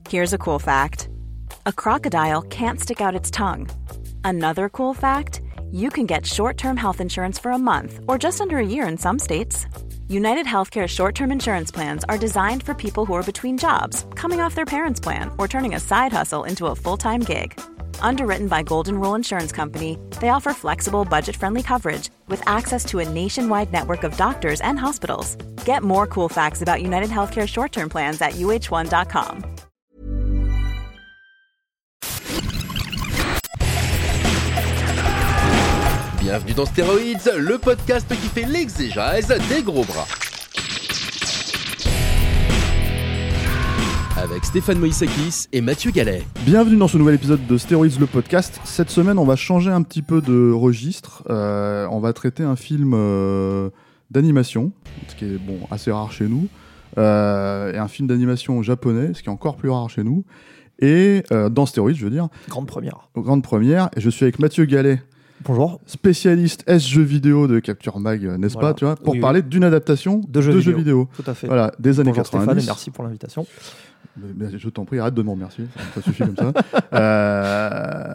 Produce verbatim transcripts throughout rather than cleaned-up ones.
Here's a cool fact. A crocodile can't stick out its tongue. Another cool fact, you can get short-term health insurance for a month or just under a year in some states. United Healthcare short-term insurance plans are designed for people who are between jobs, coming off their parents' plan, or turning a side hustle into a full-time gig. Underwritten by Golden Rule Insurance Company, they offer flexible, budget-friendly coverage with access to a nationwide network of doctors and hospitals. Get more cool facts about United Healthcare short-term plans at U H one dot com. Bienvenue dans Stéroïdes, le podcast qui fait l'exégèse des gros bras. Avec Stéphane Moïsakis et Mathieu Gallet. Bienvenue dans ce nouvel épisode de Stéroïdes, le podcast. Cette semaine, on va changer un petit peu de registre. Euh, on va traiter un film euh, d'animation, ce qui est bon, assez rare chez nous, euh, et un film d'animation japonais, ce qui est encore plus rare chez nous. Et euh, dans Stéroïdes, je veux dire. Grande première. Grande première. Et je suis avec Mathieu Gallet. Bonjour. Spécialiste S-jeux vidéo de Capture Mag, n'est-ce voilà. pas, tu vois, pour oui, parler oui. d'une adaptation de jeux, de jeux vidéo. vidéo. Tout à fait. Voilà, des années Bonjour quatre-vingt-dix. Stéphane, et merci pour l'invitation. Mais, mais je t'en prie, arrête de me remercier, ça, ça suffit comme ça. Euh...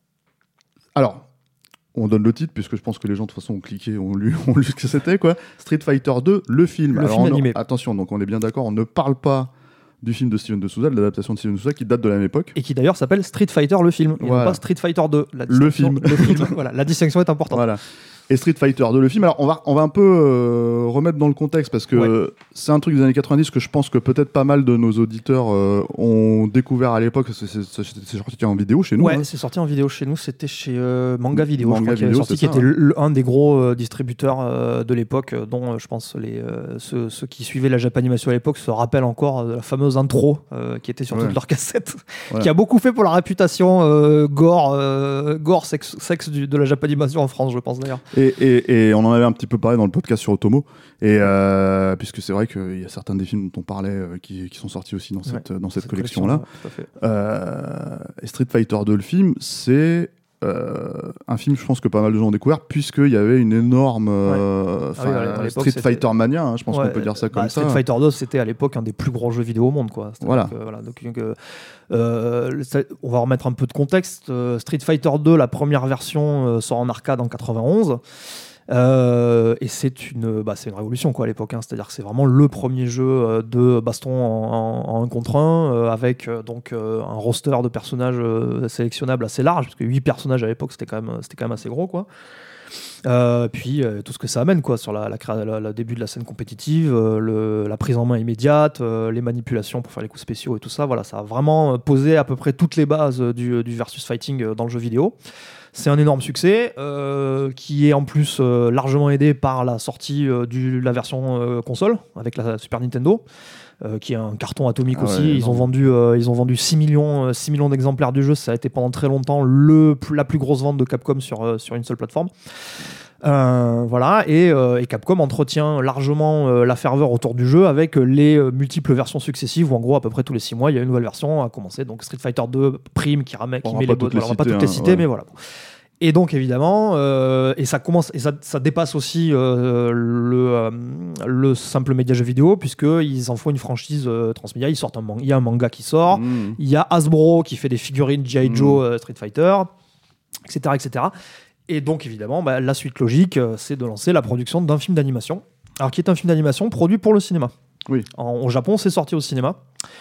Alors, on donne le titre, puisque je pense que les gens, de toute façon, ont cliqué, ont lu, ont lu ce que c'était, quoi. Street Fighter deux, le film. Le Alors, film on, animé. Attention, donc on est bien d'accord, on ne parle pas du film de Steven de Souza, de l'adaptation de Steven de Souza, qui date de la même époque. Et qui d'ailleurs s'appelle Street Fighter le film, et voilà. non pas Street Fighter deux. La le film. Le film. Voilà, la distinction est importante. Voilà. Et Street Fighter deux, le film. Alors, on va, on va un peu euh, remettre dans le contexte, parce que ouais. c'est un truc des années quatre-vingt-dix que je pense que peut-être pas mal de nos auditeurs euh, ont découvert à l'époque. C'est, c'est, c'est, c'est sorti en vidéo chez nous. Ouais, hein. c'est sorti en vidéo chez nous. C'était chez euh, Manga Vidéo, Manga je crois, qu'il avait Vidéo, sorti, c'est qui ça, était ouais. le, un des gros euh, distributeurs euh, de l'époque, euh, dont euh, je pense les, euh, ceux, ceux qui suivaient la Japanimation à l'époque se rappellent encore de la fameuse intro euh, qui était sur ouais. toutes leurs cassettes, voilà. qui a beaucoup fait pour la réputation euh, gore, euh, gore sexe, sexe du, de la Japanimation en France, je pense d'ailleurs. Et, et, et on en avait un petit peu parlé dans le podcast sur Otomo, et euh, puisque c'est vrai qu'il y a certains des films dont on parlait euh, qui, qui sont sortis aussi dans cette, ouais, dans cette, cette collection-là. collection, euh, et Street Fighter deux, le film, c'est euh, un film, je pense que pas mal de gens ont découvert, puisqu'il y avait une énorme euh, ah oui, ouais, Street c'était... Fighter mania, hein, je pense ouais, qu'on peut dire ça bah, comme Street ça. Street Fighter deux, c'était à l'époque un des plus gros jeux vidéo au monde, quoi. Voilà. Donc, euh, voilà. Donc, euh, euh, ça, on va remettre un peu de contexte. Euh, Street Fighter deux, la première version, euh, sort en arcade en quatre-vingt-onze. Euh, et c'est une, bah, c'est une révolution, quoi, à l'époque, hein. C'est-à-dire que c'est vraiment le premier jeu euh, de baston en, en, en un contre un, euh, avec euh, donc, euh, un roster de personnages euh, sélectionnables assez large, parce que huit personnages à l'époque, c'était quand même, c'était quand même assez gros, quoi. Euh, puis euh, tout ce que ça amène, quoi, sur la, la, la, la début de la scène compétitive, euh, le, la prise en main immédiate, euh, les manipulations pour faire les coups spéciaux et tout ça, voilà, ça a vraiment posé à peu près toutes les bases du, du versus fighting dans le jeu vidéo. C'est un énorme succès euh, qui est en plus euh, largement aidé par la sortie euh, de la version euh, console avec la Super Nintendo, euh, qui est un carton atomique ah aussi. Ouais, ils, ont vendu, euh, ils ont vendu six millions, euh, six millions d'exemplaires du jeu. Ça a été pendant très longtemps le, la plus grosse vente de Capcom sur, euh, sur une seule plateforme. Euh, voilà, et, euh, et Capcom entretient largement euh, la ferveur autour du jeu avec les euh, multiples versions successives où en gros à peu près tous les six mois il y a une nouvelle version à commencer, donc Street Fighter deux Prime qui, ramène, qui met les bottes, on va pas toutes les citer, hein, ouais. Mais voilà. Et donc évidemment, euh, et ça commence, et ça, ça dépasse aussi euh, le, euh, le simple média jeu vidéo, puisqu'ils en font une franchise euh, transmédia. Ils sortent un manga, il y a un manga qui sort, mmh. Il y a Hasbro qui fait des figurines G I. Joe, mmh. euh, Street Fighter, et cetera, et cetera. Et donc évidemment, bah, la suite logique, euh, c'est de lancer la production d'un film d'animation, alors qui est un film d'animation produit pour le cinéma. Oui. En, au Japon, c'est sorti au cinéma.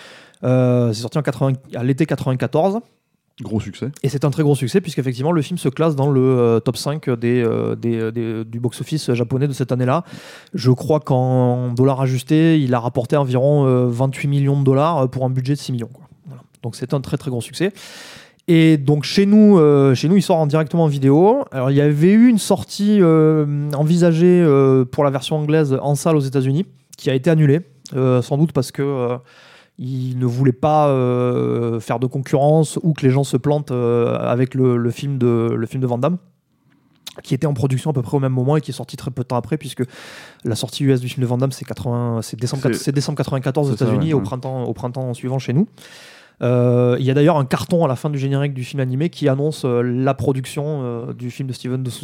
Euh, c'est sorti en quatre-vingts, à l'été quatre-vingt-quatorze. Gros succès. Et c'est un très gros succès, puisqu'effectivement, le film se classe dans le euh, top cinq des, euh, des, des, du box-office japonais de cette année-là. Je crois qu'en dollars ajustés, il a rapporté environ euh, vingt-huit millions de dollars pour un budget de six millions. Quoi. Voilà. Donc c'est un très très gros succès. Et donc chez nous, euh, chez nous, il sort en directement en vidéo. Alors il y avait eu une sortie euh, envisagée euh, pour la version anglaise en salle aux États-Unis, qui a été annulée, euh, sans doute parce que euh, il ne voulait pas euh, faire de concurrence ou que les gens se plantent euh, avec le, le film de le film de Van Damme, qui était en production à peu près au même moment et qui est sorti très peu de temps après, puisque la sortie U S du film de Van Damme c'est, quatre-vingts, c'est, décembre, c'est, c'est décembre quatre-vingt-quatorze aux États-Unis, ouais, et au printemps, au printemps suivant chez nous. Euh, il y a d'ailleurs un carton à la fin du générique du film animé qui annonce euh, la production euh, du film de Steven de Souza.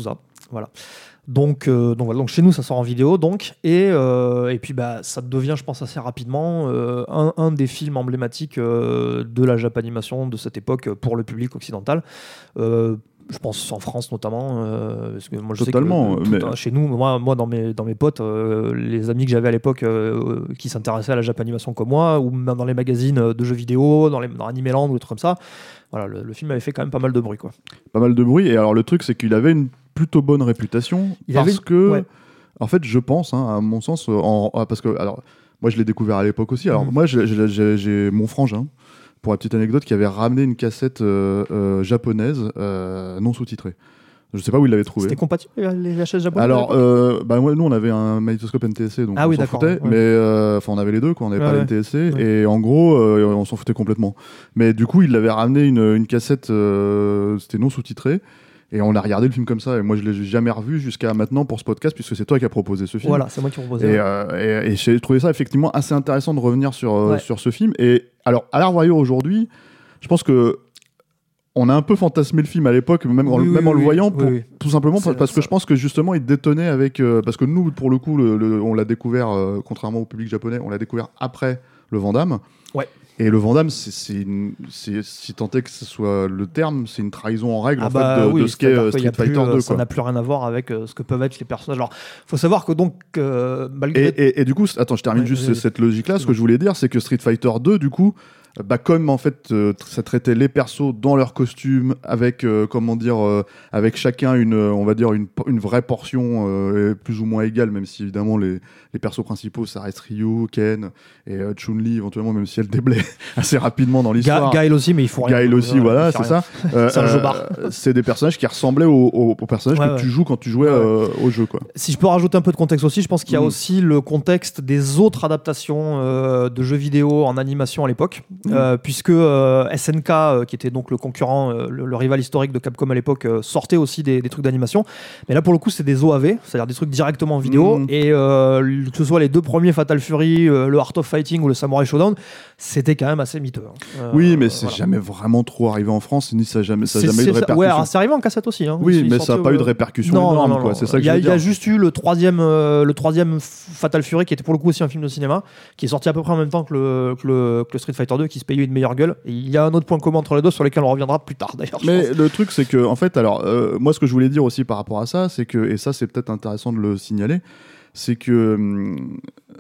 Voilà. Donc, euh, donc, voilà. donc chez nous, ça sort en vidéo. Donc, et, euh, et puis bah, ça devient, je pense, assez rapidement euh, un, un des films emblématiques euh, de la Japanimation de cette époque pour le public occidental. Euh, je pense en France notamment. Euh, parce que moi, je Totalement. sais que, tout, mais... chez nous, moi, moi dans, mes, dans mes potes, euh, les amis que j'avais à l'époque euh, qui s'intéressaient à la Japanimation comme moi, ou même dans les magazines de jeux vidéo, dans, les, dans Animeland ou des trucs comme ça, voilà, le, le film avait fait quand même pas mal de bruit, quoi. Pas mal de bruit. Et alors, le truc, c'est qu'il avait une plutôt bonne réputation Il parce avait... que, ouais. en fait, je pense, hein, à mon sens, en, en, parce que, alors, moi, je l'ai découvert à l'époque aussi. Alors, mmh. moi, j'ai, j'ai, j'ai, j'ai mon frangin, pour la petite anecdote, qui avait ramené une cassette euh, euh, japonaise euh, non sous-titrée. Je sais pas où il l'avait trouvé. C'était compatible les V H S japonais? Alors, euh, bah, ouais, nous, on avait un magnétoscope N T S C, donc ah on oui, s'en d'accord, foutait. ouais. Mais euh, on avait les deux, quoi. On n'avait ouais, pas ouais. l'N T S C. Ouais. Et en gros, euh, on s'en foutait complètement. Mais du coup, il avait ramené une, une cassette, euh, c'était non sous-titrée. Et on a regardé le film comme ça. Et moi, je ne l'ai jamais revu jusqu'à maintenant pour ce podcast, puisque c'est toi qui as proposé ce film. Voilà, c'est moi qui ai proposé. Et, ouais. euh, et, et j'ai trouvé ça effectivement assez intéressant de revenir sur, euh, ouais. sur ce film. Et alors, à la revoyure aujourd'hui, je pense que on a un peu fantasmé le film à l'époque, même, oui, en, oui, même oui, en le oui, voyant, oui, pour, oui. tout simplement C'est parce que ça. je pense que justement il détonnait avec... Euh, parce que nous, pour le coup, le, le, on l'a découvert, euh, contrairement au public japonais, on l'a découvert après le Van Damme. Ouais. Et le Van Damme, c'est, c'est une, c'est, si tant est que ce soit le terme, c'est une trahison en règle ah en bah fait, de, oui, de ce qu'est euh, Street plus, Fighter euh, deux. Ça quoi. n'a plus rien à voir avec euh, ce que peuvent être les personnages. Alors, il faut savoir que donc, euh, malgré... Et, et, et du coup, attends, je termine ouais, juste oui, cette logique-là. Ce que je voulais dire, c'est que Street Fighter deux, du coup, bah, comme en fait euh, ça traitait les persos dans leurs costumes avec euh, comment dire euh, avec chacun une euh, on va dire une, une vraie portion euh, plus ou moins égale, même si évidemment les, les persos principaux ça reste Ryu, Ken et euh, Chun-Li éventuellement, même si elle déblaye assez rapidement dans l'histoire. Ga- Gaël aussi, mais il faut rien. Gaël aussi, euh, voilà, c'est c'est ça. Euh, c'est un jeu bar. C'est des personnages qui ressemblaient aux, aux, aux personnages ouais, que ouais. tu joues quand tu jouais ouais, euh, au jeu, quoi. Si je peux rajouter un peu de contexte aussi, je pense qu'il y a mmh. aussi le contexte des autres adaptations euh, de jeux vidéo en animation à l'époque, mmh. euh, puisque euh, S N K, euh, qui était donc le concurrent, euh, le, le rival historique de Capcom à l'époque, euh, sortait aussi des, des trucs d'animation. Mais là, pour le coup, c'est des O A V, c'est-à-dire des trucs directement en vidéo. Mmh. Et euh, que ce soit les deux premiers Fatal Fury, euh, le Art of Fighting ou le Samurai Showdown, c'était quand même assez miteux. Euh, oui, mais c'est voilà. jamais vraiment trop arrivé en France, ni ça jamais, ça n'a jamais eu de répercussion. Ouais, alors c'est arrivé en cassette aussi. Hein, oui, ils mais ça n'a pas eu de répercussion non, énorme, non, non, quoi. non. C'est ça que il y a, je veux dire. Il y a juste eu le troisième, euh, le troisième Fatal Fury, qui était pour le coup aussi un film de cinéma, qui est sorti à peu près en même temps que le, que le, que le Street Fighter deux, qui se payait une meilleure gueule. Et il y a un autre point commun entre les deux sur lesquels on reviendra plus tard d'ailleurs. Mais le truc, c'est que, en fait, alors, euh, moi, ce que je voulais dire aussi par rapport à ça, c'est que, et ça, c'est peut-être intéressant de le signaler, c'est que hum,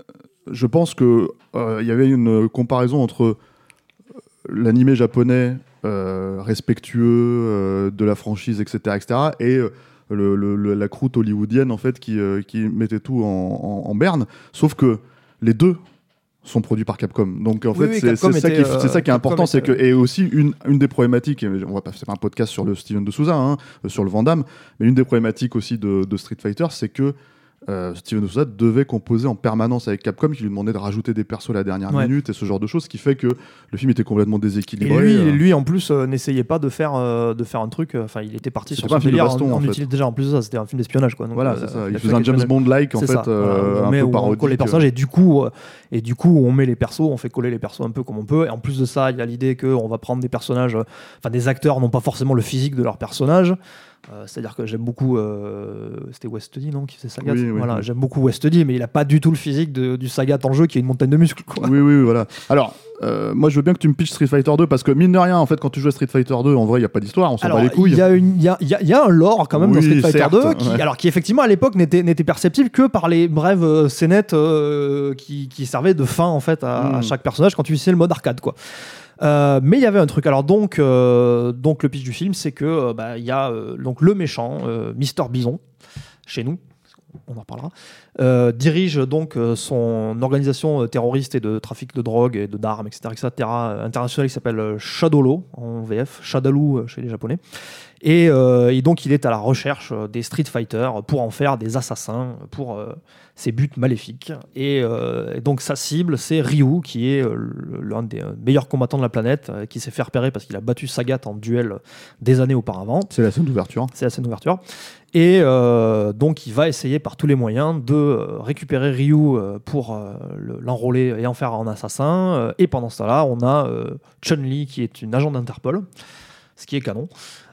je pense que euh, il y avait une comparaison entre l'animé japonais euh, respectueux euh, de la franchise, et cetera, et cetera, et euh, le, le, le, la croûte hollywoodienne en fait qui, euh, qui mettait tout en, en, en berne. Sauf que les deux sont produits par Capcom. Donc en oui, fait, oui, c'est, c'est, ça qui est, c'est ça qui est euh, important, c'est que et aussi une, une des problématiques. Et on va pas faire un podcast sur le Steven de Souza, hein, sur le Van Damme, mais une des problématiques aussi de, de Street Fighter, c'est que Euh, Steven de Souza devait composer en permanence avec Capcom, qui lui demandait de rajouter des persos à la dernière ouais. minute et ce genre de choses, ce qui fait que le film était complètement déséquilibré. Et lui, euh... lui en plus, euh, n'essayait pas de faire, euh, de faire un truc. Enfin, euh, il était parti c'était sur son délire. baston, en, en, en fait. utilisant déjà en plus de ça, c'était un film d'espionnage, quoi. Donc, voilà, euh, c'est ça. il, il faisait un James Bond-like en c'est fait, ça, euh, on un met, peu on parodique. colle les personnages et du coup, euh, et du coup, on met les persos, on fait coller les persos un peu comme on peut. Et en plus de ça, il y a l'idée que on va prendre des personnages, enfin des acteurs, non pas forcément le physique de leur personnage. Euh, c'est-à-dire que j'aime beaucoup euh, c'était Westdy non qui faisait Sagat, oui, oui, voilà, oui. j'aime beaucoup Westdy, mais il a pas du tout le physique de, du Sagat en jeu qui est une montagne de muscles, quoi. Oui, oui, oui, voilà. Alors euh, moi je veux bien que tu me pitches Street Fighter deux, parce que mine de rien en fait quand tu joues à Street Fighter deux, en vrai il y a pas d'histoire, on s'en bat les couilles. Il y a une il y a, y, a, y a un lore quand même oui, dans Street Fighter certes, deux qui, ouais. alors qui effectivement à l'époque n'était n'était perceptible que par les brèves euh, scénettes euh, qui, qui servaient de fin en fait à, mm. à chaque personnage quand tu utilisais le mode arcade, quoi. Euh, mais il y avait un truc. Alors donc, euh, donc le pitch du film, c'est que euh, bah, y a euh, donc le méchant, euh, Mister Bison, chez nous, on en reparlera, euh, dirige donc euh, son organisation terroriste et de trafic de drogue et de d'armes, et cetera, et cetera internationale qui s'appelle Shadowlaw en V F, Shadaloo chez les Japonais. Et, euh, et donc il est à la recherche des Street Fighter pour en faire des assassins pour euh, ses buts maléfiques. Et, euh, et donc sa cible, c'est Ryu, qui est euh, l'un des meilleurs combattants de la planète, euh, qui s'est fait repérer parce qu'il a battu Sagat en duel des années auparavant. C'est la scène d'ouverture. C'est la scène d'ouverture. Et euh, donc il va essayer par tous les moyens de euh, récupérer Ryu euh, pour euh, le, l'enrôler et en faire un assassin. Euh, et pendant ce temps-là, on a euh, Chun-Li, qui est une agent d'Interpol, ce qui est canon.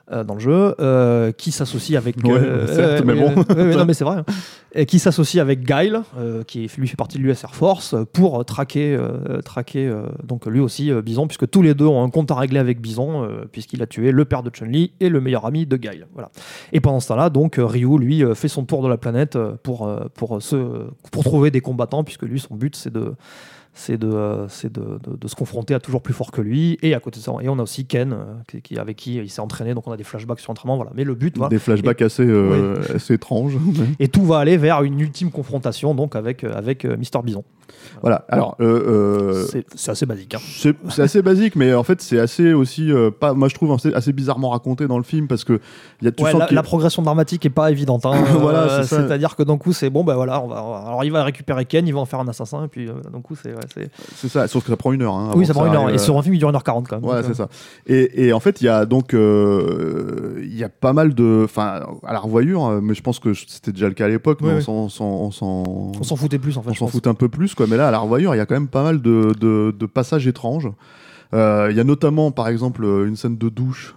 euh, dans le jeu, euh, qui s'associe avec... Ouais, euh, certes, euh, mais bon. euh, euh, non, mais c'est vrai. Hein. Et qui s'associe avec Guile, euh, qui lui fait partie de l'U S Air Force, pour traquer, euh, traquer euh, donc lui aussi euh, Bison, puisque tous les deux ont un compte à régler avec Bison, euh, puisqu'il a tué le père de Chun-Li et le meilleur ami de Guile. Voilà. Et pendant ce temps-là, donc, Ryu, lui, euh, fait son tour de la planète pour, euh, pour, se, pour trouver des combattants, puisque lui, son but, c'est de... c'est, de, euh, c'est de, de, de se confronter à toujours plus fort que lui. Et à côté de ça, et on a aussi Ken, euh, qui, qui, avec qui il s'est entraîné, donc on a des flashbacks sur l'entraînement. Voilà. Mais le but... Voilà. Des flashbacks et, assez, euh, oui. assez étranges. Et tout va aller vers une ultime confrontation donc avec, avec euh, Mister Bison. Voilà, alors... Euh, euh, c'est, c'est assez basique. Hein. C'est, c'est assez basique, mais en fait, c'est assez aussi... Euh, pas, moi, je trouve assez, assez bizarrement raconté dans le film, parce que... Y a, tu ouais, sens la, qu'il... la progression dramatique est pas évidente. Hein. Voilà, euh, c'est c'est-à-dire que d'un coup, c'est bon, ben voilà, on va, on va, alors il va récupérer Ken, il va en faire un assassin, et puis euh, d'un coup, c'est... Ouais, c'est... c'est ça, sauf que ça prend une heure. Hein, oui, ça prend une heure, arrive, et sur un film, il dure une heure quarante quand même. Ouais, donc, c'est euh... ça. Et, et en fait, il y a donc... Il euh, y a pas mal de... Enfin, à la revoyure, mais je pense que c'était déjà le cas à l'époque, oui, mais oui. on, s'en, on, s'en, on s'en foutait plus, en fait. On s'en foutait un peu plus, quoi. Mais là, à la revoyure, il y a quand même pas mal de, de, de passages étranges. Il euh, y a notamment, par exemple, une scène de douche.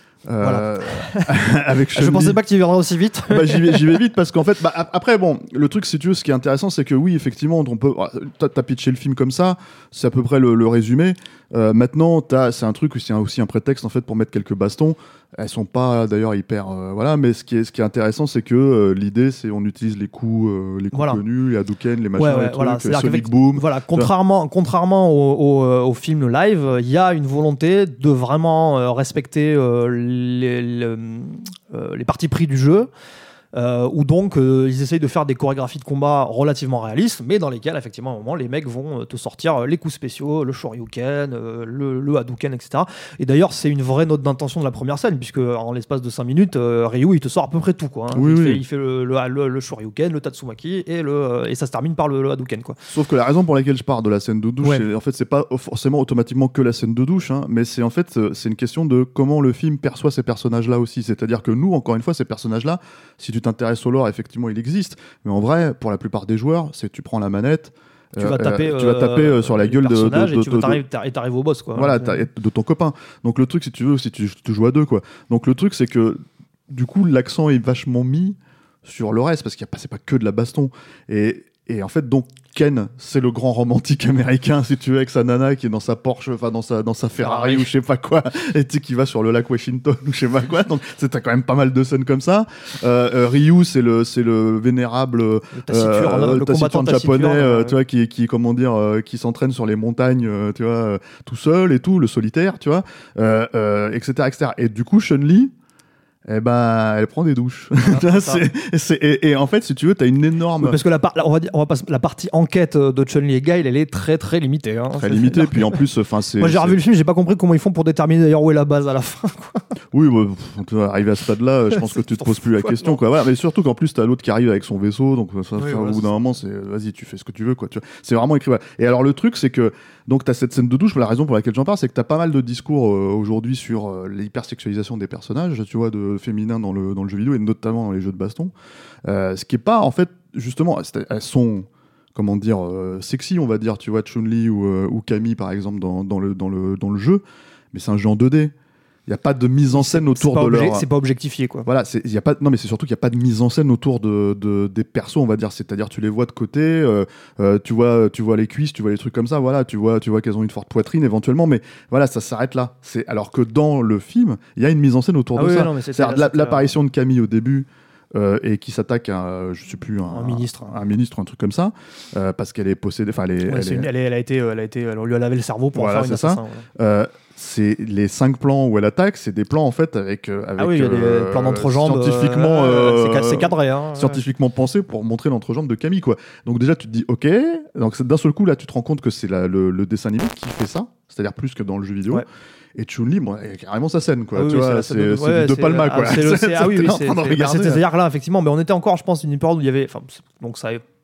Euh, voilà. Avec Chun-Li. Je pensais pas que tu viendrais aussi vite. Bah, j'y, vais, j'y vais vite parce qu'en fait, bah, après, bon, le truc, si tu veux, ce qui est intéressant, c'est que oui, effectivement, on peut. T'as, t'as pitché le film comme ça, c'est à peu près le, le résumé. Euh, maintenant, t'as, c'est un truc, c'est aussi un prétexte en fait pour mettre quelques bastons. Elles sont pas d'ailleurs hyper, euh, voilà, mais ce qui est, ce qui est intéressant, c'est que euh, l'idée, c'est on utilise les coups, euh, les coups voilà. connus, les Hadouken, les machins, ouais, ouais, les voilà. trucs, Sonic Boom. Voilà, contrairement, contrairement au, au, au film live, il y a une volonté de vraiment euh, respecter euh, les, les, euh, les partis pris du jeu. Euh, où donc euh, ils essayent de faire des chorégraphies de combat relativement réalistes, mais dans lesquelles effectivement à un moment les mecs vont euh, te sortir les coups spéciaux, le shoryuken, euh, le, le hadouken, et cetera. Et d'ailleurs c'est une vraie note d'intention de la première scène, puisque en l'espace de cinq minutes, euh, Ryu il te sort à peu près tout, quoi. Hein. Oui, il, oui. Fait, il fait le, le, le, le shoryuken, le tatsumaki et, le, et ça se termine par le, le hadouken, quoi. Sauf que la raison pour laquelle je pars de la scène de douche, ouais. c'est, en fait c'est pas forcément automatiquement que la scène de douche, hein, mais c'est en fait c'est une question de comment le film perçoit ces personnages-là aussi. C'est-à-dire que nous, encore une fois, ces personnages-là, si tu t'intéresses au lore, effectivement, il existe. Mais en vrai, pour la plupart des joueurs, c'est tu prends la manette, tu vas taper, euh, tu vas taper euh, sur la gueule de, de, de, et tu de, t'arrives, et t'arrives au boss, quoi. Voilà, de ton copain. Donc le truc, si tu veux, si tu, tu joues à deux, quoi. Donc le truc, c'est que du coup, l'accent est vachement mis sur le reste parce qu'il y a pas, c'est pas que de la baston. Et Et en fait, donc, Ken, c'est le grand romantique américain, si tu veux, avec sa nana qui est dans sa Porsche, enfin, dans sa, dans sa Ferrari ou je sais pas quoi, et tu sais, qui va sur le lac Washington ou je sais pas quoi. Donc, c'est, t'as quand même pas mal de scènes comme ça. Euh, euh, Ryu, c'est le, c'est le vénérable, le taciturne, euh, le taciturne japonais, euh, tu vois, qui, qui, comment dire, euh, qui s'entraîne sur les montagnes, euh, tu vois, euh, tout seul et tout, le solitaire, tu vois, euh, euh, et cetera, et cetera. Et du coup, Chun-Li, eh ben, elle prend des douches. Ah, c'est, c'est, et, et en fait, si tu veux, t'as une énorme. Oui, parce que la, par, on va dire, on va pas, la partie enquête de Chun-Li et Guile, elle est très très limitée. Hein. Très c'est, limitée, puis en plus, enfin, c'est. Moi, j'ai c'est... revu le film, j'ai pas compris comment ils font pour déterminer d'ailleurs où est la base à la fin. Quoi. Oui, bah, tu vas arriver à ce stade-là, je pense que tu te poses plus la question, quoi. Voilà, mais surtout qu'en plus, t'as l'autre qui arrive avec son vaisseau, donc ça, oui, ça, ouais, au bout d'un moment, c'est vas-y, tu fais ce que tu veux, quoi. Tu vois. C'est vraiment écrit. Voilà. Et alors, le truc, c'est que donc t'as cette scène de douche. La raison pour laquelle j'en parle, c'est que t'as pas mal de discours euh, aujourd'hui sur euh, l'hypersexualisation des personnages, tu vois, de féminins dans le dans le jeu vidéo et notamment dans les jeux de baston. Euh, ce qui est pas, en fait, justement, elles sont, comment dire, euh, sexy, on va dire, tu vois, Chun-Li ou, euh, ou Camille, par exemple, dans, dans, le, dans, le, dans le jeu, mais c'est un jeu en deux D. Il n'y a pas de mise en scène autour de obje- leur... C'est pas objectifié, quoi. Voilà, c'est, y a pas, non, mais c'est surtout qu'il n'y a pas de mise en scène autour de, de, des persos, on va dire. C'est-à-dire, tu les vois de côté, euh, euh, tu, vois, tu vois les cuisses, tu vois les trucs comme ça, voilà, tu vois, tu vois qu'elles ont une forte poitrine éventuellement, mais voilà, ça s'arrête là. C'est, alors que dans le film, il y a une mise en scène autour ah de oui, ça. Non, c'est la, l'apparition de Camille au début, euh, et qui s'attaque à, euh, je sais plus, un, un ministre, un, un ministre, un truc comme ça, euh, parce qu'elle est possédée, enfin, elle est, ouais, elle, est... Une, elle, est, elle a été, elle a été, on lui a lavé le cerveau pour voilà, en faire une c'est assassin. Ça. Voilà. Euh, c'est les cinq plans où elle attaque, c'est des plans en fait avec, euh, avec ah oui, il y a des euh, plans d'entrejambe scientifiquement, euh, euh, c'est, c'est cadré, hein, scientifiquement ouais. pensé pour montrer l'entrejambe de Camille, quoi. Donc déjà tu te dis ok, donc d'un seul coup là tu te rends compte que c'est la, le, le dessin animé qui fait ça, c'est-à-dire plus que dans le jeu vidéo. Ouais. Et Chun-Li, bon, c'est carrément sa scène, quoi. Ah oui, tu oui, vois, c'est, c'est, c'est ouais, De Palma, quoi. Ah, c'est le, c'est, ah oui, oui, c'est, c'est, c'est, c'est-à-dire là, effectivement, mais on était encore, je pense, une période où il y avait, enfin, donc ça avait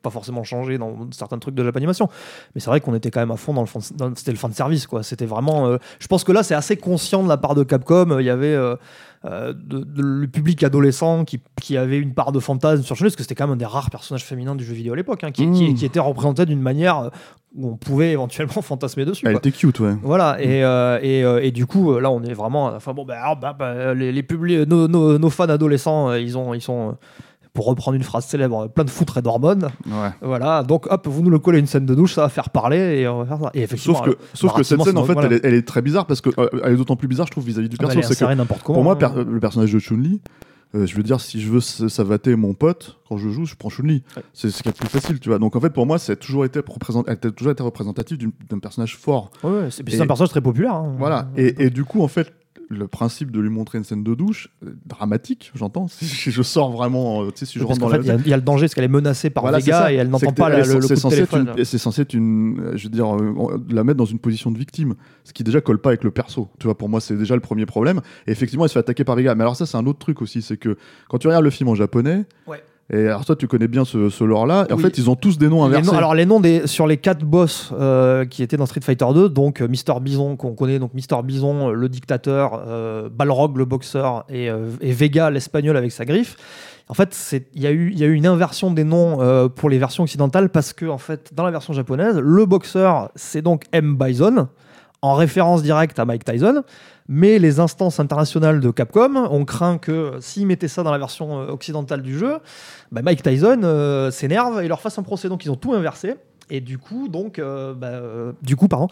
pas forcément changé dans certains trucs de l'animation. Mais c'est vrai qu'on était quand même à fond dans le fan, dans, c'était le fan service, quoi. C'était vraiment. Euh, je pense que là, c'est assez conscient de la part de Capcom. Il y avait euh, euh, de, de, le public adolescent qui, qui avait une part de fantasme sur Chun-Li, parce que c'était quand même un des rares personnages féminins du jeu vidéo à l'époque, hein, qui, mmh. qui, qui était représenté d'une manière où on pouvait éventuellement fantasmer dessus. Elle quoi. était cute, ouais. Voilà, et, euh, et, euh, et du coup, là, on est vraiment. Enfin bon, bah, alors, bah, bah, les, les publics, nos, nos, nos fans adolescents, ils, ont, ils sont. Pour reprendre une phrase célèbre, plein de foutre et d'hormones. Ouais. Voilà, donc hop, vous nous le collez une scène de douche, ça va faire parler et on va faire ça. Et effectivement, sauf que, alors, sauf que cette scène, en fait, voilà. elle, est, elle est très bizarre parce qu'elle euh, est d'autant plus bizarre, je trouve, vis-à-vis du ah, perso. C'est que n'importe comment, pour moi, hein. per- le personnage de Chun-Li, euh, je veux dire, si je veux savater mon pote, quand je joue, je prends Chun-Li. Ouais. C'est ce qui est le plus facile, tu vois. Donc en fait, pour moi, ça a toujours été, représent... elle a toujours été représentatif d'un personnage fort. Ouais, c'est, c'est un personnage très populaire. Hein. Voilà, et, et du coup, en fait, le principe de lui montrer une scène de douche euh, dramatique, j'entends. Si je sors vraiment, euh, tu sais, si je oui, rentre dans fait, la. Il y, y a le danger parce qu'elle est menacée par voilà, Vega et elle n'entend pas la, le, le coup de téléphone. Une, c'est censé être une, je veux dire, euh, la mettre dans une position de victime, ce qui déjà colle pas avec le perso. Tu vois, pour moi, c'est déjà le premier problème. Et effectivement, elle se fait attaquer par Vega. Mais alors ça, c'est un autre truc aussi, c'est que quand tu regardes le film en japonais. Ouais. Et alors toi, tu connais bien ce, ce lore-là. Et oui. En fait, ils ont tous des noms inversés. Les noms, alors les noms des sur les quatre boss euh, qui étaient dans Street Fighter deux, donc euh, Mister Bison qu'on connaît, donc Mister Bison, euh, le dictateur, euh, Balrog le boxeur et, euh, et Vega l'espagnol avec sa griffe. En fait, il y a eu il y a eu une inversion des noms euh, pour les versions occidentales parce que en fait, dans la version japonaise, le boxeur c'est donc M Bison en référence directe à Mike Tyson. Mais les instances internationales de Capcom ont craint que s'ils mettaient ça dans la version occidentale du jeu, bah Mike Tyson euh, s'énerve et leur fasse un procès. Donc ils ont tout inversé. Et du coup, donc, euh, bah, euh, du coup, pardon,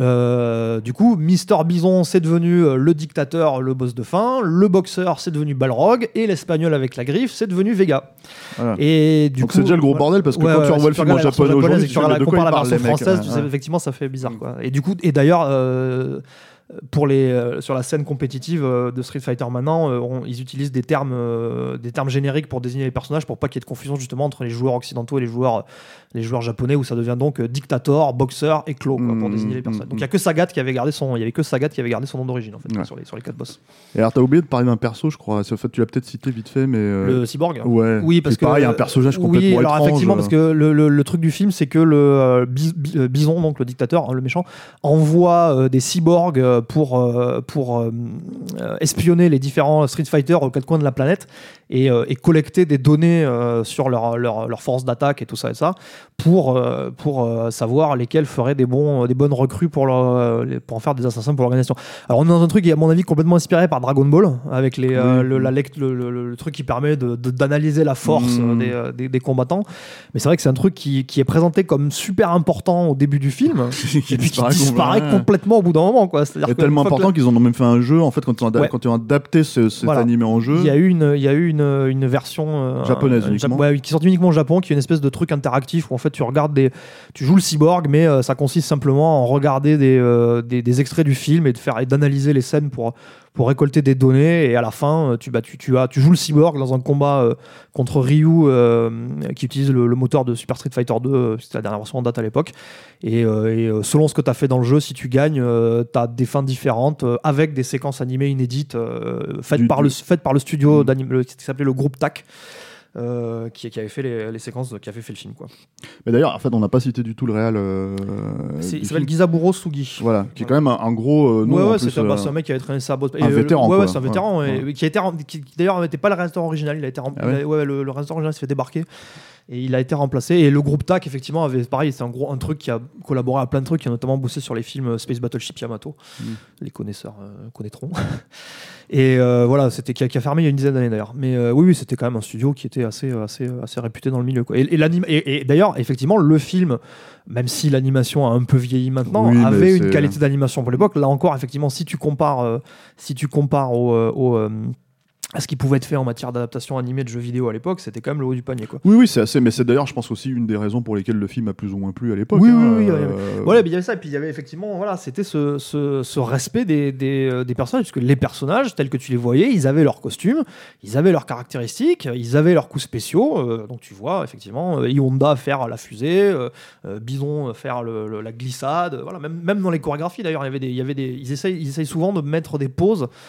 euh, du coup, Mister Bison c'est devenu euh, le dictateur, le boss de fin. Le boxeur c'est devenu Balrog et l'espagnol avec la griffe c'est devenu Vega. Voilà. Et du donc coup, c'est déjà le gros bordel parce que ouais, quand ouais, tu revois si le film en japonais aujourd'hui, tu compares la version française, mecs, tu sais, ouais. effectivement, ça fait bizarre, quoi. Et du coup, et d'ailleurs. Euh, Pour les, euh, sur la scène compétitive euh, de Street Fighter maintenant, euh, on, ils utilisent des termes, euh, des termes génériques pour désigner les personnages pour pas qu'il y ait de confusion justement entre les joueurs occidentaux et les joueurs, les joueurs japonais où ça devient donc euh, dictator, boxeur et claw quoi, pour mmh, désigner les personnages. Mmh, donc il y a que Sagat qui avait gardé son, il y avait que Sagat qui avait gardé son nom d'origine en fait ouais. sur les sur les quatre boss. Et alors t'as oublié de parler d'un perso, je crois. En fait, tu l'as peut-être cité vite fait, mais euh... le cyborg. Ouais. Oui parce que pareil, un personnage complètement oui, alors étrange. effectivement parce que le, le, le truc du film c'est que le euh, Bison donc le dictateur, hein, le méchant, envoie euh, des cyborgs pour euh, pour euh, espionner les différents Street Fighter aux quatre coins de la planète et, euh, et collecter des données euh, sur leur, leur, leur force d'attaque et tout ça et ça pour, euh, pour euh, savoir lesquels feraient des, bons, des bonnes recrues pour, leur, pour en faire des assassins pour l'organisation. Alors on est dans un truc qui est à mon avis complètement inspiré par Dragon Ball avec les, oui. euh, le, la lect, le, le, le, le truc qui permet de, de, d'analyser la force mmh. des, des, des combattants. Mais c'est vrai que c'est un truc qui, qui est présenté comme super important au début du film et puis qui disparaît complètement au bout d'un moment. Quoi. C'est-à-dire c'est tellement important que... qu'ils en ont même fait un jeu en fait quand ils ont, ada- ouais. quand ils ont adapté ce, cet voilà. animé en jeu. Il y a eu une, il y a eu une, une version euh, japonaise un, uniquement. Ouais, qui sort uniquement au Japon, qui est une espèce de truc interactif où en fait tu regardes des, tu joues le cyborg, mais euh, ça consiste simplement en regarder des, euh, des, des extraits du film et de faire et d'analyser les scènes pour pour récolter des données et à la fin tu bah tu tu as tu joues le cyborg dans un combat euh, contre Ryu euh, qui utilise le, le moteur de Super Street Fighter deux, euh, c'était la dernière version en date à l'époque et, euh, et euh, selon ce que tu as fait dans le jeu, si tu gagnes euh, tu as des fins différentes euh, avec des séquences animées inédites euh, faites du, par du... le faites par le studio mmh. d'anime le, qui s'appelait le groupe T A C. Euh, qui, qui avait fait les, les séquences, qui avait fait le film quoi. Mais d'ailleurs, en fait, on n'a pas cité du tout le réal. Euh, c'est, il s'appelle Gizaburo Sugi. Voilà, qui est quand même un, un gros euh, nom. Ouais, ouais, en plus, c'est, un, euh, bah, c'est un mec qui avait traîné sa botte. Un et, vétéran. Euh, ouais, quoi. ouais, c'est un vétéran, ouais, et, ouais. qui a été, qui, qui d'ailleurs n'était pas le réalisateur original. Il a été, rem... ah ouais il a, ouais, le, le réalisateur original s'est fait débarquer. Et il a été remplacé. Et le groupe T A C, effectivement, avait pareil, c'est un gros un truc qui a collaboré à plein de trucs, qui a notamment bossé sur les films Space Battleship Yamato. Mm. Les connaisseurs euh, connaîtront. Et euh, voilà, c'était qui a, qui a fermé il y a une dizaine d'années d'ailleurs. Mais euh, oui, oui, c'était quand même un studio qui était assez, assez, assez réputé dans le milieu. Quoi. Et, et, l'anime, et, et d'ailleurs, effectivement, le film, même si l'animation a un peu vieilli maintenant, oui, avait une qualité d'animation pour l'époque. Là encore, effectivement, si tu compares, euh, si tu compares au, au euh, à ce qui pouvait être fait en matière d'adaptation animée de jeux vidéo à l'époque, c'était quand même le haut du panier, quoi. Oui, oui, c'est assez. Mais c'est d'ailleurs, je pense aussi une des raisons pour lesquelles le film a plus ou moins plu à l'époque. Oui, hein, oui, oui. euh... oui. Voilà, mais il y avait ça, et puis il y avait effectivement, voilà, c'était ce, ce, ce respect des, des, des personnages, puisque les personnages tels que tu les voyais, ils avaient leurs costumes, ils avaient leurs caractéristiques, ils avaient leurs coups spéciaux. Euh, donc tu vois, effectivement, euh, Honda faire la fusée, euh, euh, Bison faire le, le, la glissade. Voilà, même, même dans les chorégraphies, d'ailleurs, il y avait des, il y avait des, ils essayent, ils essayent souvent de mettre des poses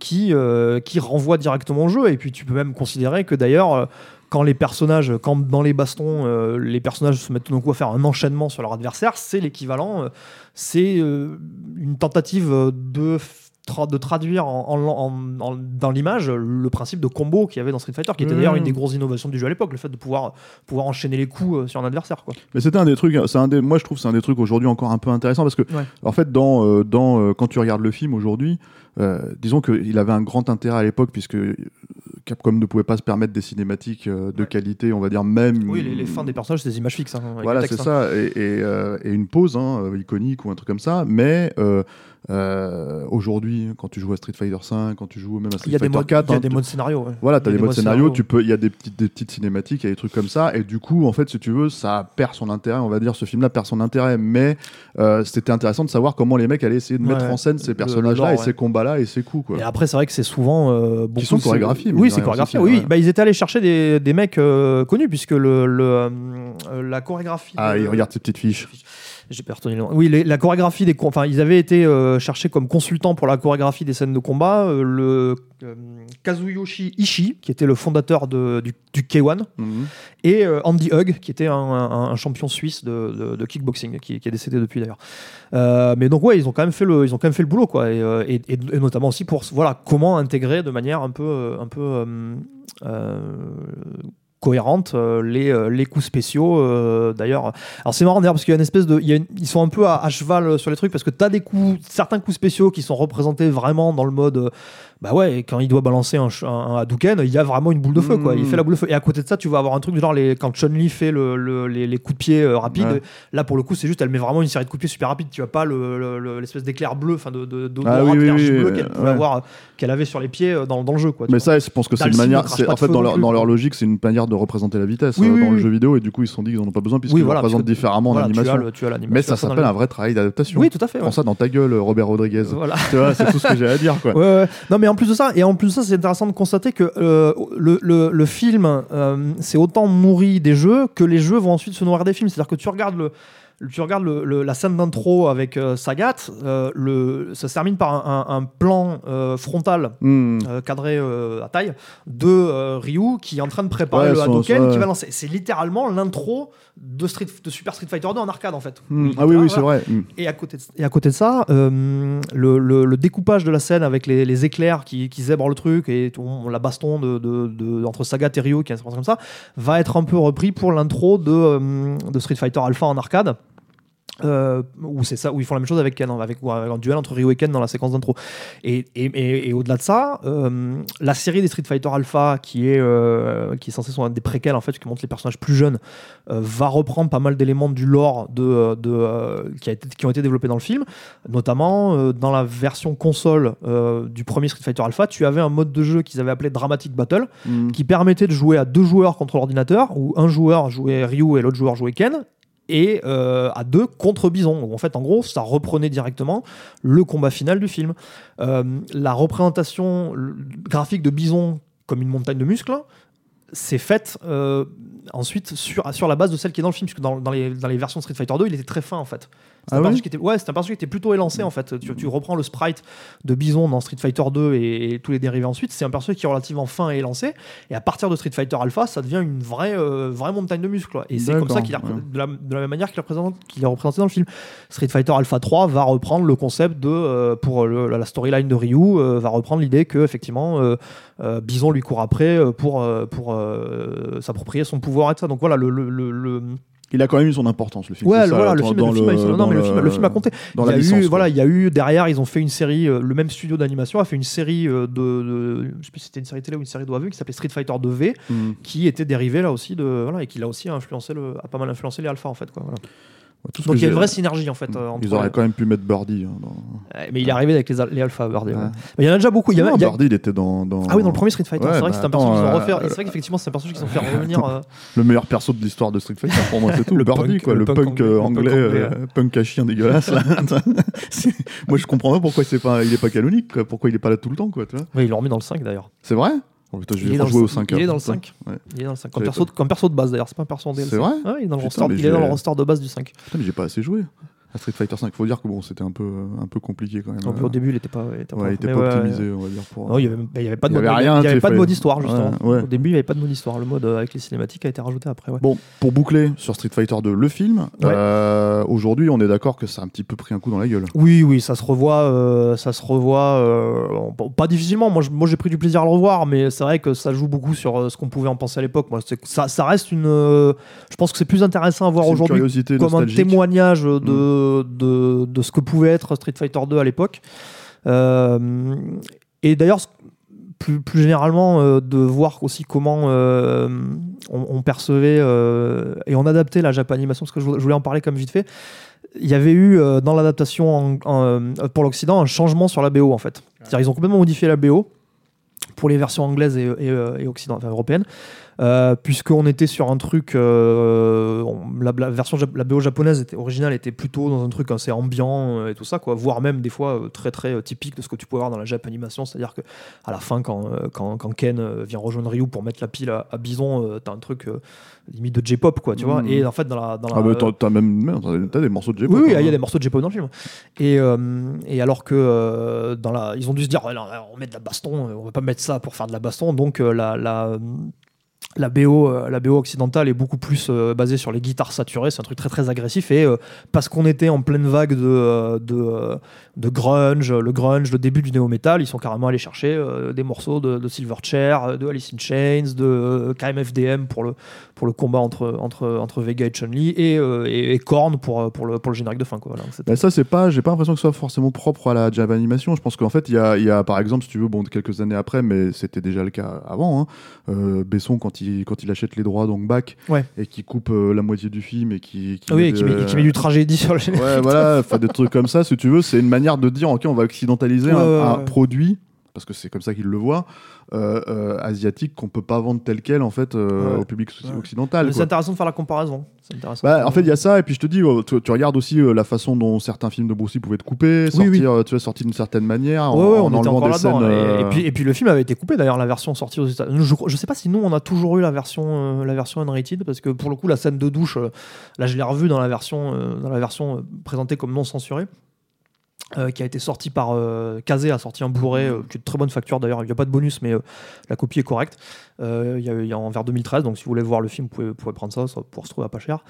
qui, euh, qui renvoie directement au jeu. Et puis tu peux même considérer que d'ailleurs, euh, quand les personnages, quand dans les bastons, euh, les personnages se mettent tout d'un coup à faire un enchaînement sur leur adversaire, c'est l'équivalent, euh, c'est euh, une tentative de, tra- de traduire en, en, en, en, dans l'image le principe de combo qu'il y avait dans Street Fighter, qui était mmh. d'ailleurs une des grosses innovations du jeu à l'époque, le fait de pouvoir, pouvoir enchaîner les coups sur un adversaire, quoi. Mais c'était un des trucs, c'est un des, moi je trouve que c'est un des trucs aujourd'hui encore un peu intéressant, parce que ouais. en fait, dans, euh, dans, euh, quand tu regardes le film aujourd'hui, euh, disons qu'il avait un grand intérêt à l'époque, puisque Capcom ne pouvait pas se permettre des cinématiques euh, de ouais. qualité, on va dire même... Oui, les, les fins des personnages, c'est des images fixes. Hein, voilà, c'est hein. ça, et, et, euh, et une pause hein, iconique ou un truc comme ça, mais euh, euh, aujourd'hui, quand tu joues à Street Fighter cinq, quand tu joues même à Street Fighter quatre... Il y a hein, des modes scénario. Ouais. Voilà, tu as des, des modes scénario, tu peux, il y a des petites, des petites cinématiques, il y a des trucs comme ça, et du coup, en fait, si tu veux, ça perd son intérêt, on va dire, ce film-là perd son intérêt, mais euh, c'était intéressant de savoir comment les mecs allaient essayer de ouais, mettre en scène ces personnages-là et ouais. ces combats-là et ces coups, quoi. Et après, c'est vrai que c'est souvent... Euh, qui sont chorégraphiés. Oui, c'est chorégraphié, oui. Ouais. Bah, ils étaient allés chercher des, des mecs euh, connus, puisque le, le, euh, la chorégraphie... Ah, de... il regarde ces petites fiches. J'ai pas retenu le nom. Oui, les, la chorégraphie des... Enfin, ils avaient été euh, cherchés comme consultants pour la chorégraphie des scènes de combat. Euh, le euh, Kazuyoshi Ishii, qui était le fondateur de, du, du K un, mm-hmm. et euh, Andy Hug, qui était un, un, un champion suisse de, de, de kickboxing, qui, qui est décédé depuis d'ailleurs. Euh, mais donc ouais, ils ont quand même fait le, ils ont quand même fait le boulot, quoi, et, et, et, et notamment aussi pour voilà comment intégrer de manière un peu, un peu euh, euh, cohérente euh, les, euh, les coups spéciaux euh, d'ailleurs. Alors c'est marrant d'ailleurs parce qu'il y a une espèce de il y a une, ils sont un peu à, à cheval sur les trucs, parce que tu as des coups, certains coups spéciaux qui sont représentés vraiment dans le mode euh, bah ouais, quand il doit balancer un, un, un Hadouken, il y a vraiment une boule de feu, quoi. Il fait la boule de feu. Et à côté de ça, tu vas avoir un truc du genre les, quand Chun-Li fait le, le, les, les coups de pied euh, rapides. Ouais. Là, pour le coup, c'est juste, elle met vraiment une série de coups de pied super rapides. Tu as pas le, le, le, l'espèce d'éclair bleu, enfin de, de, de, ah, oui, d'énergie oui, bleue oui, qu'elle pouvait ouais. avoir, qu'elle avait sur les pieds dans, dans le jeu, quoi. Mais ça, je pense que c'est une manière. C'est, en fait, dans leur, dans leur logique, c'est une manière de représenter la vitesse oui, euh, oui, dans oui. le jeu vidéo, et du coup, ils se sont dit qu'ils en ont pas besoin puisqu'ils oui, voilà, le représentent différemment voilà, en animation. Tu as le, tu as l'animation. Mais ça s'appelle un vrai travail d'adaptation. Oui, tout à fait. Prends ça dans ta gueule, Robert Rodriguez. Voilà. Tu vois, c'est tout ce que j'ai à dire, quoi. Ouais, ouais. Non, mais en plus de ça, et en plus de ça, c'est intéressant de constater que euh, le, le, le film euh, c'est autant nourri des jeux que les jeux vont ensuite se nourrir des films. C'est-à-dire que tu regardes le tu regardes le, le, la scène d'intro avec euh, Sagat, euh, le, ça se termine par un, un, un plan euh, frontal mmh. euh, cadré euh, à taille de euh, Ryu qui est en train de préparer ouais, le Hadouken ouais. qui va lancer. C'est littéralement l'intro de, Street, de Super Street Fighter deux en arcade, en fait. Mmh. Ah oui, oui, c'est vrai. Mmh. Et, à côté de, et à côté de ça, euh, le, le, le découpage de la scène avec les, les éclairs qui, qui zèbrent le truc et on, la baston de, de, de, entre Sagat et Ryu, qui est un comme ça, va être un peu repris pour l'intro de, euh, de Street Fighter Alpha en arcade. Euh, où c'est ça, où ils font la même chose avec Ken, avec, avec un duel entre Ryu et Ken dans la séquence d'intro. Et, et, et, et au-delà de ça, euh, la série des Street Fighter Alpha, qui est, euh, qui est censée être des préquels en fait, qui montre les personnages plus jeunes, euh, va reprendre pas mal d'éléments du lore de, de, euh, qui, a été, qui ont été développés dans le film. Notamment, euh, dans la version console euh, du premier Street Fighter Alpha, tu avais un mode de jeu qu'ils avaient appelé Dramatic Battle, mmh. qui permettait de jouer à deux joueurs contre l'ordinateur, où un joueur jouait Ryu et l'autre joueur jouait Ken, et euh, à deux contre Bison. Donc en fait, en gros, ça reprenait directement le combat final du film. Euh, la représentation graphique de Bison comme une montagne de muscles, c'est faite euh, ensuite sur, sur la base de celle qui est dans le film, puisque dans, dans, les, dans les versions de Street Fighter deux, il était très fin en fait. C'est ah un, oui qui était, ouais, c'est un personnage qui était plutôt élancé en fait. Tu, tu reprends le sprite de Bison dans Street Fighter deux et, et tous les dérivés ensuite, c'est un personnage qui est relativement fin et élancé. Et à partir de Street Fighter Alpha, ça devient une vraie, euh, vraie montagne de muscles. Et c'est D'accord, comme ça qu'il est ouais. de, la, de la même manière qu'il est, représente, qu'il est représenté dans le film. Street Fighter Alpha trois va reprendre le concept de, euh, pour le, la storyline de Ryu, euh, va reprendre l'idée que effectivement euh, euh, Bison lui court après pour, euh, pour euh, s'approprier son pouvoir et tout ça. Donc voilà, le, le, le, le il a quand même eu son importance, le film. Ouais, ça, voilà, le film, le film, a, non, mais le, film, le film a compté. Dans il y la a licence, eu, voilà, il y a eu derrière, ils ont fait une série. Euh, le même studio d'animation a fait une série euh, de, de, je sais plus si c'était une série télé ou une série d'O A V qui s'appelait Street Fighter deux V, mm. qui était dérivée là aussi de, voilà, et qui l'a aussi influencé, le, a pas mal influencé les alphas en fait, quoi. Voilà. Ouais, donc il y a une vraie synergie en fait. Euh, entre ils auraient les... quand même pu mettre Birdie. Hein, dans... ouais, mais il est arrivé avec les, al- les alphas, Birdie. Ouais. Ouais. Mais il y en a déjà beaucoup. Il y a, non, il y a... Birdie, il était dans, dans. Ah oui, dans le premier Street Fighter. Ouais, c'est vrai bah, que c'est un personnage qu'ils ont refait. Euh, c'est vrai qu'effectivement, c'est un personnage qu'ils ont fait revenir. Euh... Le meilleur perso de l'histoire de Street Fighter pour moi, c'est tout. le Birdie, punk, quoi, le, le punk, punk anglais, anglais, anglais euh, punk à chien dégueulasse. Là. Moi, je comprends pas pourquoi c'est pas, il est pas canonique. Quoi. Pourquoi il est pas là tout le temps, quoi. Tu vois. Oui, ils l'ont remis dans le cinq d'ailleurs. C'est vrai. Oh, putain, je vais rejouer au cinq. Il est dans le cinq. Ouais. Il est dans le cinq. Comme perso, comme perso de base d'ailleurs, c'est pas un perso en D L C. C'est vrai. Ouais, il est dans le roster, il est dans le roster de base du cinq. Putain, mais j'ai pas assez joué. À Street Fighter cinq, faut dire que bon, c'était un peu, un peu compliqué quand même. Donc, euh... au début, il était pas, il était ouais, pas, il était pas ouais, optimisé, ouais. on va dire. Pour... Non, il y avait, il y avait pas de il y mode, avait rien, il y avait pas de fallait... mode histoire justement. Ouais, ouais. Au début, il y avait pas de mode histoire. Le mode avec les cinématiques a été rajouté après. Ouais. Bon, pour boucler sur Street Fighter deux, le film, ouais. euh, aujourd'hui, on est d'accord que ça a un petit peu pris un coup dans la gueule. Oui, oui, ça se revoit, euh, ça se revoit, euh, pas difficilement. Moi, je, moi, j'ai pris du plaisir à le revoir, mais c'est vrai que ça joue beaucoup sur euh, ce qu'on pouvait en penser à l'époque. Moi, c'est, ça, ça reste une. Euh, je pense que c'est plus intéressant à voir c'est aujourd'hui comme nostalgique. Un témoignage de, mmh. de, de ce que pouvait être Street Fighter deux à l'époque. Euh, et d'ailleurs, plus, plus généralement, euh, de voir aussi comment euh, on, on percevait euh, et on adaptait la Japanimation, parce que je voulais en parler comme vite fait. Il y avait eu euh, dans l'adaptation en, en, euh, pour l'Occident un changement sur la B O en fait. C'est-à-dire ils ont complètement modifié la B O pour les versions anglaises et, et, et occidentales, enfin, européennes. Euh, puisqu'on était sur un truc, euh, on, la, la version la B O japonaise était, originale était plutôt dans un truc assez ambiant euh, et tout ça, quoi, voire même des fois euh, très très euh, typique de ce que tu pouvais voir dans la Japanimation, c'est-à-dire que à la fin quand, euh, quand, quand Ken euh, vient rejoindre Ryu pour mettre la pile à, à Bison, euh, t'as un truc euh, limite de J-pop, quoi, tu mmh. vois, et en fait dans la, dans la ah bah t'as, t'as même t'as des morceaux de J-pop. Oui, il hein. y a des morceaux de J-pop dans le film, et, euh, et alors que euh, dans la, ils ont dû se dire ouais, non, on met de la baston, on va pas mettre ça pour faire de la baston, donc euh, la, la La B O, euh, la B O occidentale est beaucoup plus euh, basée sur les guitares saturées, c'est un truc très très agressif, et euh, parce qu'on était en pleine vague de, euh, de, euh, de grunge, le grunge, le début du néo-metal, ils sont carrément allés chercher euh, des morceaux de, de Silverchair, de Alice in Chains, de euh, K M F D M pour le, pour le combat entre, entre, entre Vega et Chun-Li, et, euh, et, et Korn pour, pour, le, pour le générique de fin, quoi. Voilà, bah ça, c'est pas, j'ai pas l'impression que ce soit forcément propre à la Japanimation. Je pense qu'en fait, il y a, y a par exemple, si tu veux, bon, quelques années après, mais c'était déjà le cas avant, hein, euh, Besson, quand il, quand il achète les droits donc back ouais. et qui coupe euh, la moitié du film et qui, qui, oui, met, et qui, met, qui met du tragédie sur le générique. Ouais, voilà, enfin des trucs comme ça, si tu veux, c'est une manière de dire ok, on va occidentaliser ouais, un, ouais, un ouais. produit, parce que c'est comme ça qu'ils le voient, euh, euh, asiatique qu'on peut pas vendre tel quel en fait euh, ouais. au public ouais. occidental. Mais quoi. C'est intéressant de faire la comparaison. C'est intéressant. Bah, en fait, il y a ça, et puis je te dis, tu, tu regardes aussi euh, la façon dont certains films de Bruce Lee pouvaient être coupés, oui, sortir, oui. tu vois, sortis d'une certaine manière, ouais, en, ouais, en on enlevant des scènes. Euh... Et, et, puis, et puis le film avait été coupé d'ailleurs, la version sortie aux États-Unis. Je, je sais pas si nous on a toujours eu la version, euh, la version unrated, parce que pour le coup, la scène de douche, euh, là je l'ai revue dans la version, euh, dans la version euh, présentée comme non censurée. Euh, qui a été sorti par euh, Kazé, a sorti un Blu-ray euh, qui est de très bonne facture d'ailleurs, il n'y a pas de bonus mais euh, la copie est correcte. Euh, il y a, il y a en vers deux mille treize, donc si vous voulez voir le film vous pouvez, vous pouvez prendre ça, ça pourra se trouver à pas cher.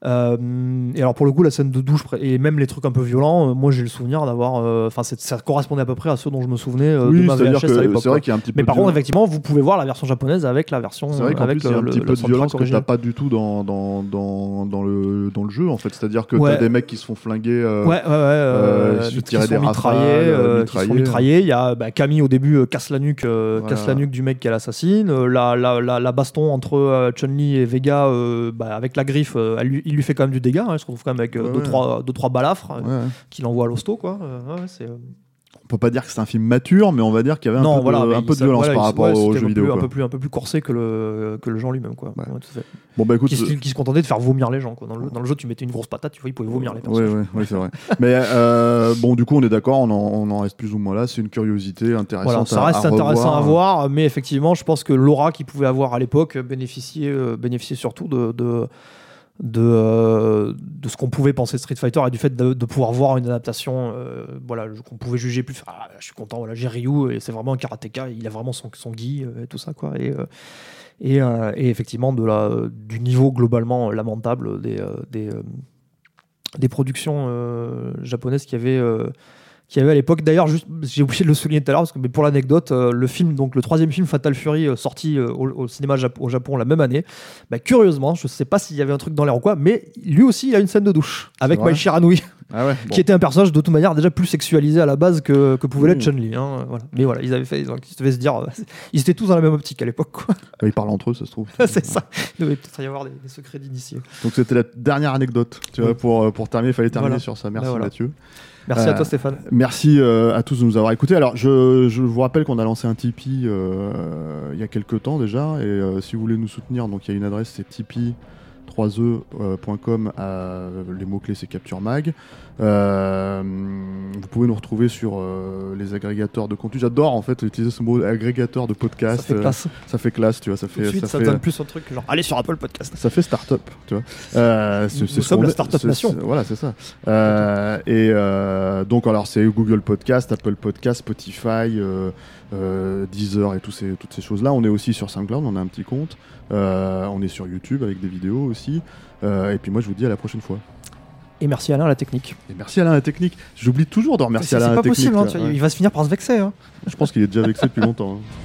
Euh, et alors pour le coup la scène de douche et même les trucs un peu violents, euh, moi j'ai le souvenir d'avoir, enfin euh, ça correspondait à peu près à ceux dont je me souvenais euh, oui, de ma V H S à l'époque. C'est vrai qu'il y a un petit peu mais par contre effectivement vous pouvez voir la version japonaise avec la version, c'est vrai qu'en avec plus, il y a un le, petit le, peu de violence que t'as pas du tout dans, dans, dans, dans, le, dans le jeu en fait, c'est-à-dire que ouais. t'as des mecs qui se font flinguer, euh, ouais, ouais, ouais, euh, euh, qui tirer des rafales, euh, qui se font mitrailler. Il y a bah, Camille au début euh, casse la nuque, euh, voilà. casse la nuque du mec qui l'assassine. Euh, la, la, la, la baston entre euh, Chun-Li et Vega, euh, bah, avec la griffe, euh, elle, il lui fait quand même du dégât. Hein, il se retrouve quand même avec euh, ouais, deux, ouais. trois, deux trois balafres ouais, euh, ouais. qu'il envoie à l'hosto, quoi. Euh, ouais, c'est, euh... On peut pas dire que c'est un film mature, mais on va dire qu'il y avait un non, peu voilà, de, un peu de ça, violence voilà, par rapport ouais, aux jeux vidéo. Plus, un peu plus, un peu plus corsé que le que le genre lui-même, quoi. Ouais. Ouais, tout à fait. Bon bah écoute, qui, se, qui se contentait de faire vomir les gens, quoi. Dans le, dans le jeu, tu mettais une grosse patate, tu vois, ils pouvaient vomir les personnages. Oui, oui, c'est vrai. Mais euh, bon, du coup, on est d'accord, on en, on en reste plus ou moins là. C'est une curiosité intéressante. Voilà, ça reste à, à intéressant revoir. à voir, mais effectivement, je pense que l'aura qu'il pouvait avoir à l'époque bénéficiait, euh, bénéficiait surtout de, de, de, euh, de ce qu'on pouvait penser de Street Fighter et du fait de, de pouvoir voir une adaptation, euh, voilà, qu'on pouvait juger plus. Ah, je suis content, voilà, j'ai Ryu et c'est vraiment un karatéka, il a vraiment son, son gi euh, et tout ça, quoi. Et, euh, et, euh, et effectivement, de la, du niveau globalement lamentable des, euh, des, euh, des productions euh, japonaises qui avaient. Euh, qu'il y avait à l'époque. D'ailleurs, juste, j'ai oublié de le souligner tout à l'heure, parce que mais pour l'anecdote, euh, le film, donc le troisième film Fatal Fury, euh, sorti euh, au, au cinéma Jap- au Japon la même année, bah, curieusement, je sais pas s'il y avait un truc dans l'air ou quoi, mais lui aussi, il a une scène de douche avec Mai Shiranui, ah ouais, bon. qui était un personnage de toute manière déjà plus sexualisé à la base que, que pouvait oui. l'être Chun-Li. Hein, voilà. Mais voilà, ils avaient fait, ils, ont, ils devaient se dire, euh, ils étaient tous dans la même optique à l'époque, quoi. Bah, ils parlent entre eux, ça se trouve. C'est ça. Il devait peut-être y avoir des, des secrets d'initiés. Donc c'était la dernière anecdote, tu oui. vois, pour, pour terminer, il fallait terminer voilà. sur ça. Merci bah, voilà. Mathieu. Merci euh, à toi Stéphane. Merci euh, à tous de nous avoir écoutés. Alors je, je vous rappelle qu'on a lancé un Tipeee euh, il y a quelques temps déjà, et euh, si vous voulez nous soutenir, donc il y a une adresse, c'est tipeee trois e point com, euh, les mots-clés c'est Capture Mag. Euh, vous pouvez nous retrouver sur euh, les agrégateurs de contenu. J'adore en fait utiliser ce mot agrégateur de podcast. Ça fait classe. Euh, ça fait classe, tu vois. Ça Tout fait, de suite, ça, ça fait, donne plus un truc genre allez sur Apple Podcast. Ça fait start-up, tu vois. Euh, c'est, Nous c'est sommes ce la qu'on- start-up c'est- nation. c'est- Voilà, c'est ça. Euh, et euh, donc alors c'est Google Podcast, Apple Podcast, Spotify, euh, euh, Deezer et tous ces, toutes ces choses-là. On est aussi sur SoundCloud, on a un petit compte. Euh, on est sur YouTube avec des vidéos aussi. Euh, et puis moi je vous dis à la prochaine fois. Et merci Alain, la technique. Et merci Alain la technique. J'oublie toujours de remercier C'est Alain c'est la pas technique. possible, hein, là. tu vois, Ouais. il va se finir par se vexer. Hein. Je pense qu'il est déjà vexé depuis longtemps. hein.